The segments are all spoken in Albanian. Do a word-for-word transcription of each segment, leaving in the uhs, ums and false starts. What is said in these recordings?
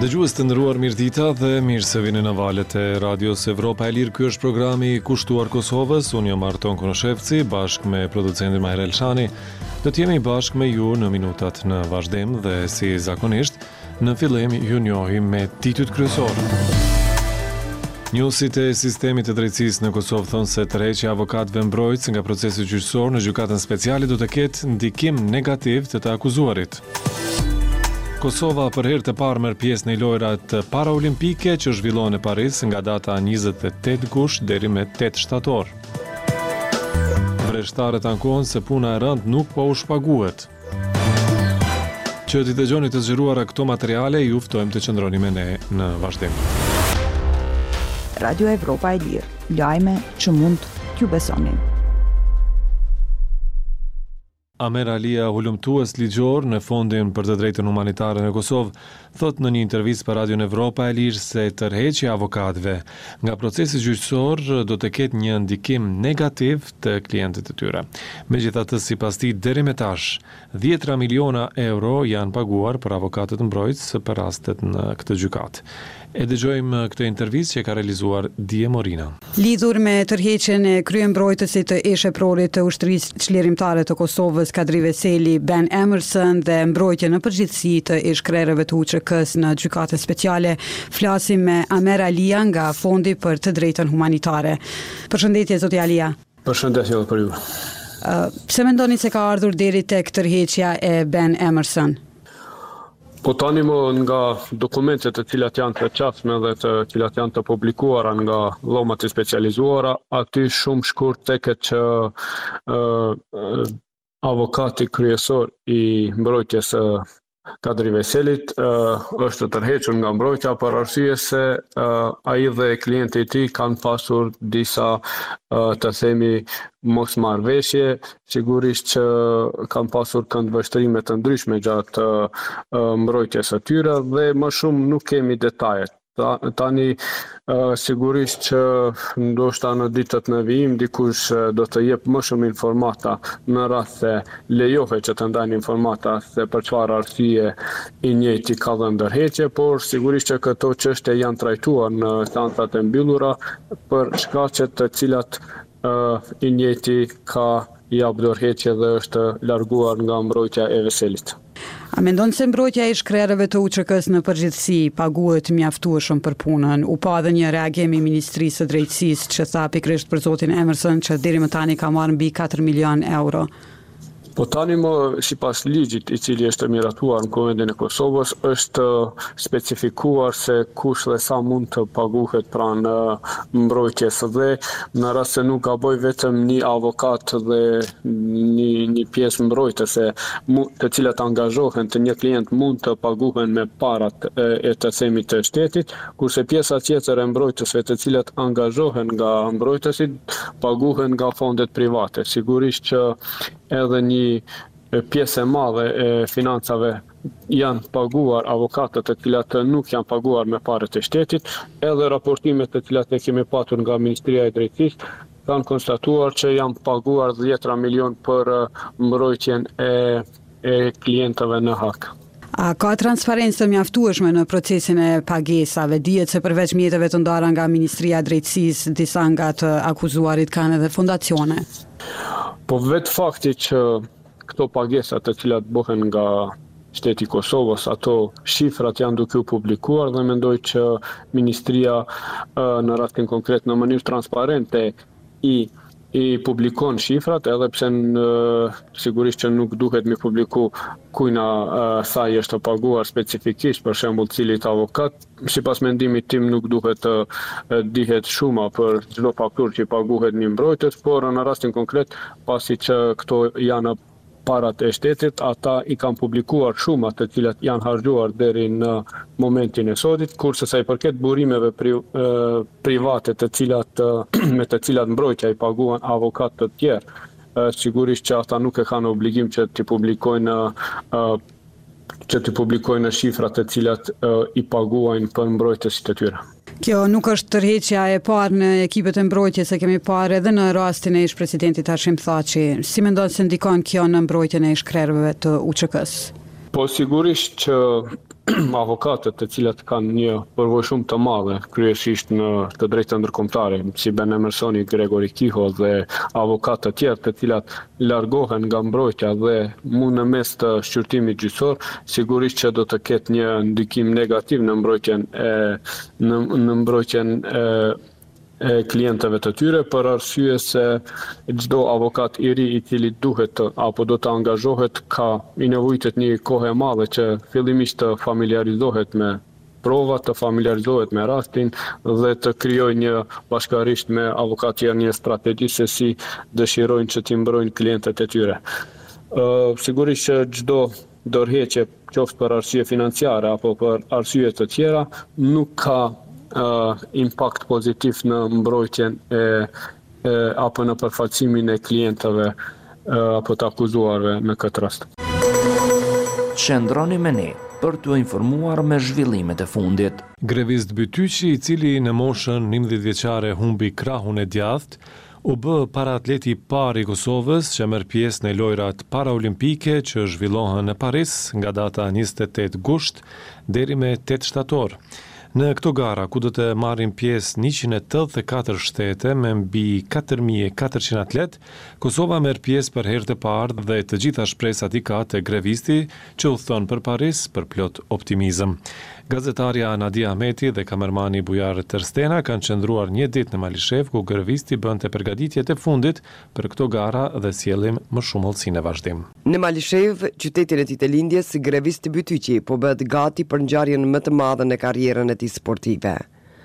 Dëgjues të nderuar, mirëdita dhe mirë se vini në valët e Radios Evropa e Lirë. Ky është programi i Kushtuar Kosovës. Unë jam Arton Konoshevci, bashkë me producentin Maher Elshani. Do të jemi bashkë me ju në minutat në vazhdim dhe si zakonisht, në fillim ju njohim me titujt kryesor. Njësit e sistemit të drejtësisë në Kosovë thonë se tërheqja e avokatëve mbrojtës nga procesi gjyqësor në gjykatën speciale do të ketë ndikim negativ të të akuzuarit. Kosova për herë të parë merr pjesë në lojrat paraolimpike që zhvillohen në Paris nga data njëzet e tetë gusht deri me tetë shtator. Vreshtarët ankohen se puna e rëndë nuk po u shpaguhet. Që t'i dëgjoni të zgjeruara këto materiale, ju ftojmë të qëndroni me ne në vazhdim. Radio Evropa e Lirë, lajme që mund t'ju besonin. Amer Alia, hulumtues ligjor në Fondin për të drejtën humanitare në Kosovë, thot në një intervistë për Radio Evropa e Lirë se tërheqja e avokatëve nga procesi gjyqësor do të ketë një ndikim negativ të klientët e tyre. Megjithatë, sipas tij, deri me tash, dhjetra miliona euro janë paguar për avokatët mbrojtës për rastet në këtë gjykatë. E dëgjojmë këtë intervistë që ka realizuar Dije Morina. Lidhur me tërheqjen e kryembrojtësit të ish-eprorit të ushtrisë çlirimtare të Kosovës Kadri Veseli, Ben Emerson dhe mbrojtjen në përgjithësi të ish-krerëve të U Q K-s në gjykatën speciale, flasim me Amer Alia nga Fondi për të drejtën humanitare. Përshëndetje zoti Alia. Përshëndetje edhe për ju. Uh, pse mendoni se ka ardhur deri tek tërheqja e Ben Emerson? Po tani më nga dokumentet të cilat janë të qasme dhe të cilat janë të publikuara nga dhomat e specializuara, aty shumë shkurt teket që uh, uh, avokati kryesor i mbrojtjes uh, Kadri Veselit uh, është tërhequr nga mbrojtja për arsye se uh, ai dhe klienti i tij kanë pasur disa uh, të themi mosmarrëveshje, sigurisht që kanë pasur këndvështrime të ndryshme gjatë uh, mbrojtjes së tyre dhe më shumë nuk kemi detajet. Tani uh, sigurisht që ndoshta në ditët në vijim dikush uh, do të jep më shumë informata në rast se lejohet që të ndajnë informata se për çfarë arsye i njëjti ka dhënë ndërheqje, por sigurisht që këto çështje janë trajtuar në seancat e mbyllura për shkaqet të cilat uh, i njëjti ka jap ndërheqje dhe është larguar nga mbrojtja e Veselit. A mendon se mbrojtja e ish-krerëve të U Q K-s në përgjithësi paguhet mjaftueshëm për punën? U pa edhe një reagim i Ministrisë së Drejtësisë që tha pikërisht për zotin Emerson që deri më tani ka marrë mbi katër milion euro. Po tani më sipas ligjit i cili është miratuar në Kuvendin e Kosovës, është specifikuar se kush dhe sa mund të paguhet pranë mbrojtjes dhe në rast se nuk gaboj vetëm një avokat dhe një, një pjesë mbrojtëse të cilat angazhohen të një klient mund të paguhen me parat e të themit të shtetit, kurse pjesa tjetër e mbrojtësve të cilat angazhohen nga mbrojtësit paguhen nga fondet private. Sigurisht që edhe një pjesë e madhe e financave janë paguar avokatët të cilat nuk janë paguar me parët e shtetit, edhe raportimet të cilat e kemi patur nga Ministria e Drejtësisë kanë konstatuar që janë paguar dhjetra milion për mbrojtjen e, e klientëve në hak. A ka transparencë të mjaftueshme në procesin e pagesave? Dihet se përveç mjeteve të ndara nga Ministria e Drejtësisë, disa nga të akuzuarit kanë edhe fondacione. Po vetë fakti që këto pagesat të cilat bëhen nga shteti i Kosovës, ato shifrat janë duke u publikuar dhe mendoj që Ministria në rastin konkret në mënyrë transparente i i publikon shifrat, edhe pse në, sigurisht që nuk duhet mi publiku kujna uh, saj është paguar specifikisht, për shembull cilit avokat, sipas mendimit tim nuk duhet të uh, dihet shuma për çdo fakturë që paguhet një mbrojtës, por në rastin konkret, pasi që këto janë parat e shtetit, ata i kanë publikuar shumat të cilat janë harxhuar deri në momentin e sotit, kurse sa i përket burimeve pri, e, private të cilat me të cilat mbrojtja i paguan avokat të tjerë, e, sigurisht që ata nuk e kanë obligim që t'i publikojnë e, që t'i publikojnë shifrat të cilat e, i paguajnë për mbrojtësit e tyre. Kjo nuk është tërheqja e parë në ekipet e mbrojtjes, e kemi parë edhe në rastin e ish-presidentit Hashim Thaçi. Si mendon se ndikon kjo në mbrojtjen e ish-krerëve të U Q K-s? Po sigurisht që avokatët të cilat kanë një përvojë shumë të madhe, kryesisht në të drejtën ndërkombëtare, si Ben Emersoni, Gregory Kiho dhe avokatë të tjerë të cilat largohen nga mbrojtja dhe mund në mes të shqyrtimit gjyqësor, sigurisht që do të ketë një ndikim negativ në mbrojtjen e në, në mbrojtjen e e klientëve të tyre, për arsye se çdo avokat i ri i cili duhet të, apo do të angazhohet ka i nevojitet një kohë e madhe që fillimisht të familiarizohet me provat, të familiarizohet me rastin dhe të krijojë një bashkërisht me avokat tjerë një strategji se si dëshirojnë që t'i mbrojnë klientët e tyre. Uh, sigurisht që çdo dorëheqje, qoftë për arsye financiare apo për arsye të tjera, nuk ka Uh, impact pozitiv në mbrojtjen e, e apo në përfaqësimin e klientëve uh, apo të akuzuarve në këtë rast. Qëndroni me ne për t'u informuar me zhvillimet e fundit. Grevist Bytyqi, i cili në moshën njëmbëdhjetë vjeçare humbi krahun e djathtë, u bë paraatleti i parë i Kosovës që merr pjesë në lojrat paraolimpike që zhvillohen në Paris nga data njëzet e tetë gusht deri me tetë shtator. Në këto gara, ku do të marrin pjesë njëqind e tetëdhjetë e katër shtete me mbi katër mijë e katërqind atlet, Kosova merr pjesë për herë të parë dhe të gjitha shpresat i ka te grevisti që udhton për Paris për plot optimizëm. Gazetarja Nadia Ahmeti dhe kamermani Bujar Terstena kanë qëndruar një ditë në Malishev ku grevisti bënte përgatitjet e fundit për këto gara dhe sjellim më shumë hollësi në vazhdim. Në Malishev, qytetin e tij të lindjes, grevisti Bytyqi po bëhet gati për ngjarjen më të madhe në karrierën e tij sportive.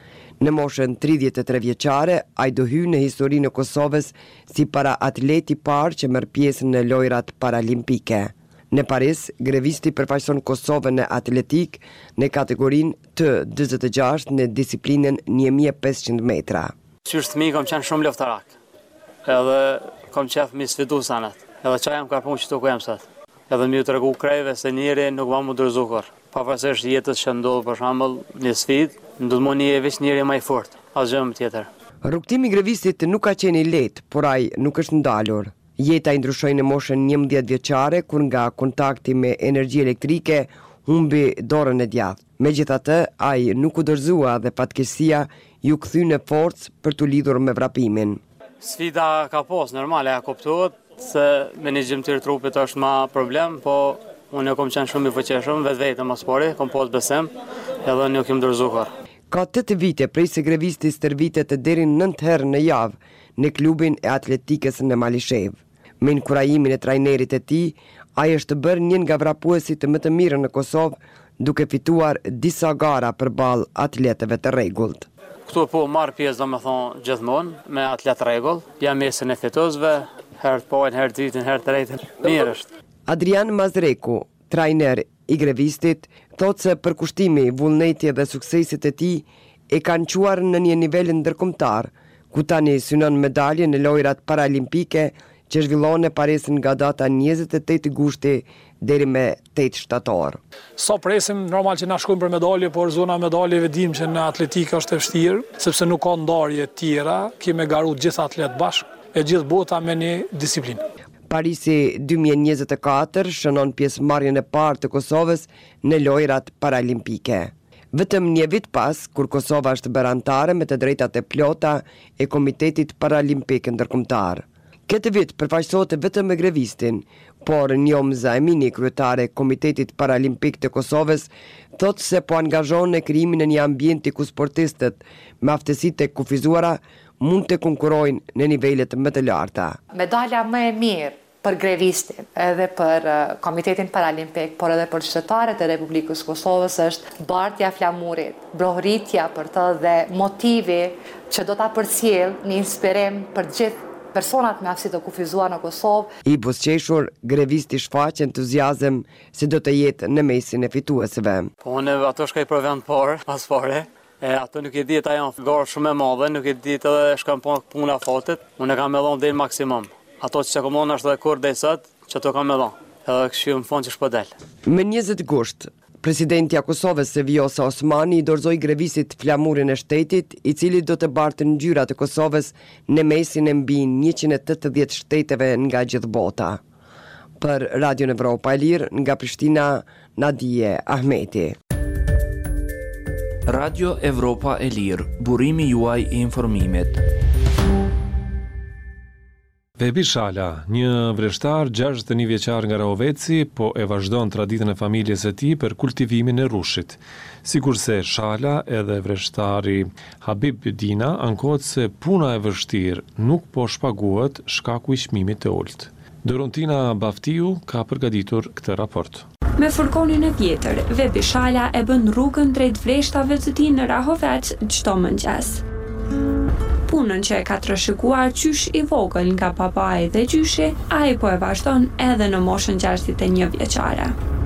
Në moshën tridhjetë e tre vjeçare, ai do hyjë në historinë e Kosovës si para atleti i parë që merr pjesë në lojrat paralimpike. Në Paris, grevisti përfaqëson Kosovën në atletik në kategorinë T njëzet e gjashtë në disiplinën një mijë e pesëqind metra. Qysh fëmijë kam qenë shumë luftarak. Edhe kam qef mi sfidu sanat. Edhe çaj jam ka punë që ku jam sot. Edhe mi u tregu krejve se njëri nuk va mu dorëzu kur. Pavarësisht jetës që ndodh për shembull një sfidë, do të mund një veç njëri më i fortë, asgjë më tjetër. Rrugtimi i grevistit nuk ka qenë i lehtë, por ai nuk është ndalur. Jeta i ndryshoi në moshën njëmbëdhjetë vjeçare kur nga kontakti me energji elektrike humbi dorën e djathtë. Megjithatë, ai nuk u dorëzua dhe fatkeqësia ju kthye në forcë për t'u lidhur me vrapimin. Sfida ka pas, normale, ja kuptohet se menaxhimtiri i trupit është më problem, po unë kam qenë shumë i fuqishëm vetvetëm në sport, kam pas besim, edhe nuk jam dorëzuar. Ka tetë vite prej se grevisti stërvitet deri në nëntë herë në javë në klubin e atletikës në Malishev. Me inkurajimin e trajnerit e tij, ai është bërë një nga vrapuesit më të mirë në Kosovë, duke fituar disa gara përballë atletëve të rregullt. Këtu po marr pjesë domethënë gjithmonë me atlet rregull, jam mesin e fituesve, herë të parë, herë të dytën, herë të tretën. Mirë është. Adrian Mazreku, trajner i grevistit, thotë se përkushtimi, vullneti dhe suksesit e tij e kanë quar në një nivel ndërkombëtar, ku tani synon medalje në lojrat paralimpike që zhvillohen në Paris nga data njëzet e tetë gushti deri me tetë shtator. Sa presim, normal që na shkojmë për medalje, por zona medaljeve dim që në atletikë është e vështirë, sepse nuk ka ndarje të tjera, kemi garu gjithë atlet bashkë e gjithë bota me një disiplinë. Parisi dy mijë e njëzet e katër shënon pjesëmarrjen e parë të Kosovës në lojrat paralimpike. Vetëm një vit pas, kur Kosova është bërë anëtare me të drejtat e plota e Komitetit Paralimpik Ndërkombëtar. Këtë vit përfaqësohet vetëm me grevistin, por Njom Zaemini, kryetare e Komitetit Paralimpik të Kosovës, thotë se po angazhon në krijimin e një ambienti ku sportistët me aftësitë e kufizuara mund të konkurrojnë në nivelet më të larta. Medalja më e mirë për grevistin edhe për Komitetin Paralimpik, por edhe për qytetarët e Republikës Kosovës është bartja flamurit, brohritja për të dhe motivi që do ta përcjell një inspirim për gjithë personat me aftësi të kufizuar në Kosovë. I buzëqeshur, grevisti shfaq entuziazëm se do të jetë në mesin e fituesve. Po unë ato shkoj për vend parë, pas pare. E ato nuk e di ata janë garë shumë e madhe, nuk e di edhe shkam puna fatit. Unë e kam me dhonë dhe në maksimum. Ato që kam dhonë është dhe kur dhe i sot, që ato kam me dhonë. Edhe këshu më fond që shpëdel. Me njëzet gusht, presidentja Kosovës Vjosa Osmani i dorëzoi grevisit flamurin e shtetit, i cili do të bartë ngjyrat e Kosovës në mesin e mbi njëqind e tetëdhjetë shteteve nga gjithë bota. Për Radio Evropa e Lirë nga Prishtina, Nadije Ahmeti. Radio Evropa e Lirë, burimi juaj i informimit. Vebi Shala, një vreshtar gjashtëdhjetë e një vjeçar nga Rahoveci, po e vazhdon traditën e familjes së tij për kultivimin e rrushit. Sikurse Shala, edhe vreshtari Habib Dina ankohet se puna e vështirë nuk po shpaguhet shkaku i çmimit të ulët. Dorontina Baftiu ka përgatitur këtë raport. Me furgonin e vjetër, Vebi Shala e bën rrugën drejt vreshtave të tij në Rahovec çdo mëngjes. Punën që e ka trashëguar qysh i vogël nga babai dhe gjyshi, ai po e vazhdon edhe në moshën gjashtëdhjetë e një vjeçare.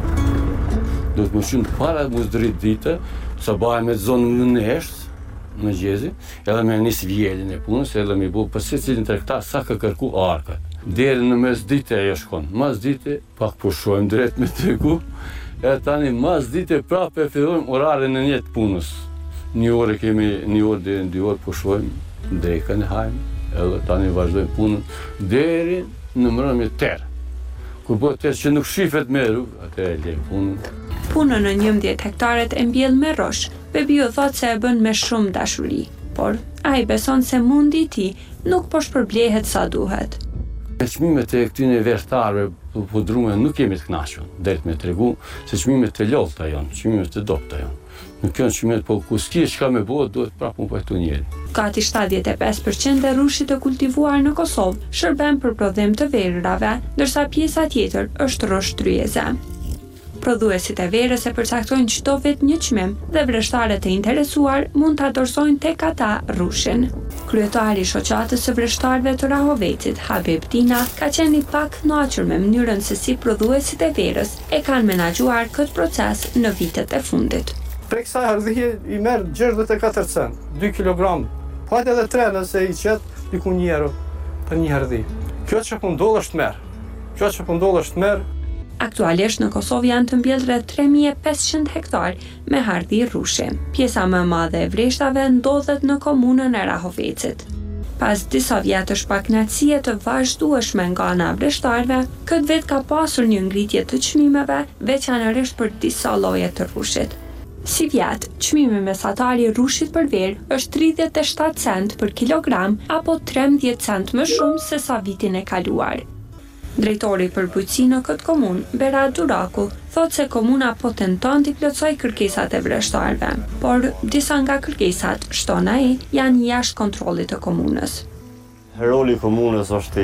Do të më shumë para mu drit dite, sa baje me zonë në neshtë, në gjezi, edhe me nis vjelin e punës, edhe me bu për secilin tregtar sa ka kërku arkët. Deri në mes dite e shkon. Mas dite pak pushojmë drejt me tregu, e tani mas dite prapë e fillojmë orarin e njëtë punës. Një orë kemi, një orë deri në dy orë pushojmë. Drekën e hajmë, edhe tani vazhdojmë punën deri në mbrëmje terë. Kur bëhet terë që nuk shifet me rrugë, atë e lejmë punën. Punën në njëmbëdhjetë hektaret e mbjell me rosh, Bebiu thot se e bën me shumë dashuri, por ai beson se mundi i tij nuk po shpërblehet sa duhet. Me çmimet e këtyre veshtarëve pudrume nuk kemi të kënaqur, drejt me tregu se çmimet e lodhta janë, çmimet e dobta janë. Nuk janë çmimet, po ku s'ki çka me bëhet, duhet prapë mu pajtu njëri. Gati shtatëdhjetë e pesë përqind e rrushit të kultivuar në Kosovë shërben për prodhim të verërave, ndërsa pjesa tjetër është rrush tryeze. Prodhuesit e verës e përcaktojnë çdo vit një çmim dhe vreshtarët e interesuar mund ta dorësojnë tek ata rrushin. Kryetari i shoqatës së vreshtarëve të Rahovecit, Habib Dina, ka qenë i pak kënaqur me mënyrën se si prodhuesit e verës e kanë menaxhuar këtë proces në vitet e fundit. Prej kësaj hardhije i merr gjashtëdhjetë e katër cent, dy kilogram. Pajtë edhe tre nëse i qet diku një euro për një hardhi. Kjo që po ndodh është merr. Kjo që po ndodh është merr. Aktualisht në Kosovë janë të mbjellë rreth tre mijë e pesëqind hektar me hardhi rrushi. Pjesa më e madhe e vreshtave ndodhet në komunën e Rahovecit. Pas disa vjetësh pa kënaqësie të vazhdueshme nga ana e vreshtarëve, këtë vit ka pasur një ngritje të çmimeve, veçanërisht për disa lloje të rrushit. Si vjet, çmimi mesatar i rrushit për verë është tridhjetë e shtatë cent për kilogram apo trembëdhjetë cent më shumë se sa vitin e kaluar. Drejtori për bujqësi në këtë komunë, Berat Duraku, thot se komuna po tenton t'i plotësoj kërkesat e vreshtarëve, por disa nga kërkesat, shton ai, janë jashtë kontrollit të komunës. Roli i komunës është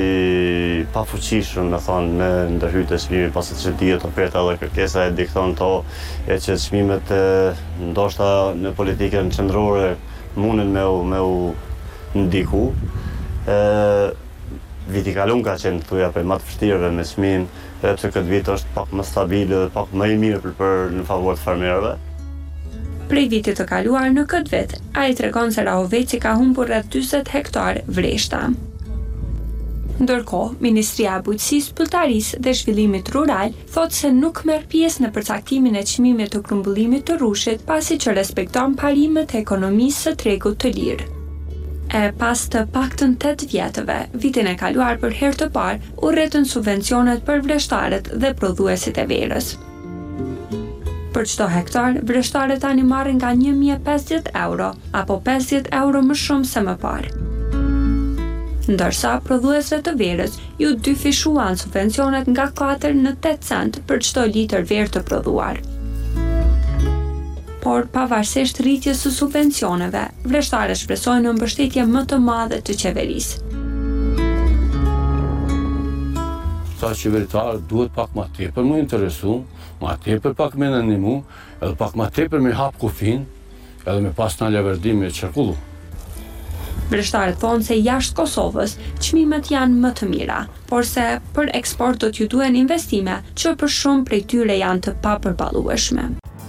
i pafuqishëm, me thonë, me ndërhyrje të çmimit, pasi që dihet oferta dhe kërkesa e dikton to, e që çmimet ndoshta në politikën qendrore mundin me u, me u ndiku. E, viti kalum ka qenë thuja për më të vështirëve me çmimin, edhe pse këtë vit është pak më stabil dhe pak më i mirë për, për në favor të farmerëve. Prej vitit të kaluar në këtë vit, ai tregon se Rahoveci ka humbur rreth dyzet hektar vreshta. Ndërkohë, Ministria e Bujqësisë, Pylltarisë dhe Zhvillimit Rural thotë se nuk merr pjesë në përcaktimin e çmimit të grumbullimit të rrushit, pasi që respekton parimet e ekonomisë së tregut të lirë. E pas të paktën tetë vjetëve, vitin e kaluar për herë të parë, u rritën subvencionet për vreshtarët dhe prodhuesit e verës. Për çdo hektar, vreshtarët tani marrin nga një mijë e pesëdhjetë euro, apo pesëdhjetë euro më shumë se më parë. Ndërsa prodhuesve të verës ju dyfishuan subvencionet nga katër në tetë cent për çdo litër verë të prodhuar. Por pavarësisht rritjes së subvencioneve, vreshtarët shpresojnë në mbështetje më të madhe të qeverisë. Sa qeveritarët duhet pak ma tepër më interesu, ma tepër pak me nënimu, edhe pak ma tepër me hap kufin, edhe me pas në leverdim me qërkullu. Vreshtarët thonë se jashtë Kosovës, çmimet janë më të mira, por se për eksport do t'ju duhen investime që për shumë prej tyre janë të papërballueshme.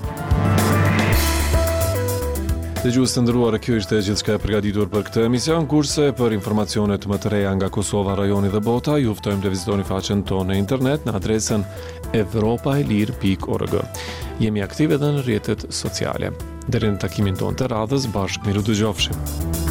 Dëgjues të nderuar, kjo ishte gjithçka e përgatitur për këtë emision, kurse për informacionet më të reja nga Kosova, rajoni dhe bota, ju ftojmë të vizitoni faqen tonë në internet në adresën evropaelir pikë org. Jemi aktive edhe në rrjetet sociale. Deri në takimin tonë të radhës, bashkë miru dëgjofshim.